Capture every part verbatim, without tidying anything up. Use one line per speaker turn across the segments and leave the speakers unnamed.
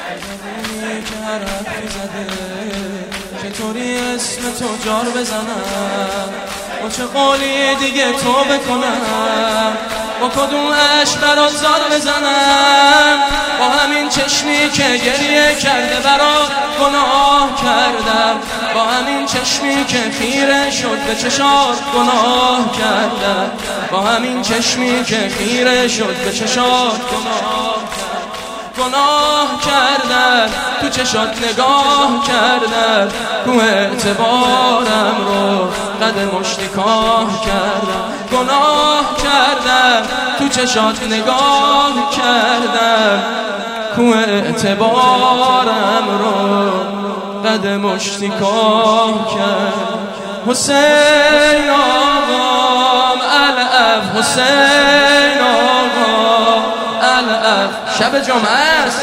که هر حرفی زده چطوری اسم تو جار بزنم، با چه قولی دیگه تو بکنم، با کدوم عشق برات زار بزنم، با همین چشمی که گریه کرده برات گناه کردم، با همین چشمی که خیره شد به چشات گناه کردم، با همین چشمی که خیره شد به چشات گناه کردم، گناه کردن تو چشات نگاه کردن، تو اعتبارم رو قد مشتکاه کردن، گناه کردن تو چشات نگاه کردن، تو اعتبارم رو قد مشتکاه کردن. حسین آقام العف، حسین آقام العف. شب جمعه است،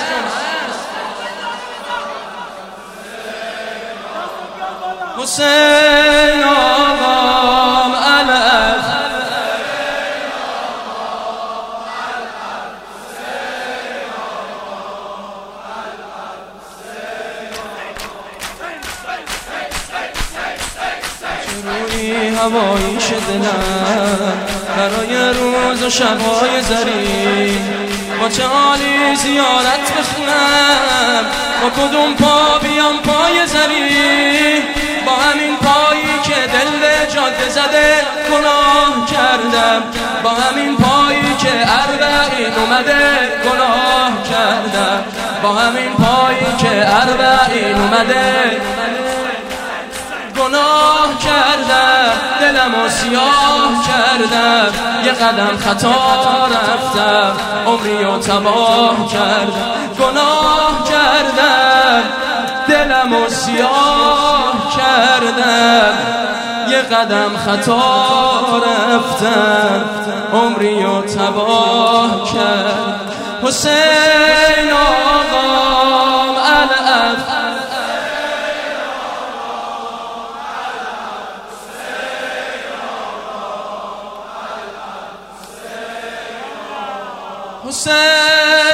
حسین آقام العف، چروری هوایی شدنم برای روز و شبهای زرین، با چه عالی زیارت بخونم، با کدوم پا بیام پای زری، با همین پایی که دل به جاده زده گناه کردم، با همین پایی که اربعین اومده گناه کردم، با همین پایی که اربعین اومده گناه کردم، دلمو سیاه کردم، یه قدم خطا رفتم، عمریو تباه کردم، گناه کردم، دلمو سیاه کردم، یه قدم خطا رفتم، عمریو تباه کردم. حسین آقام العف، حسین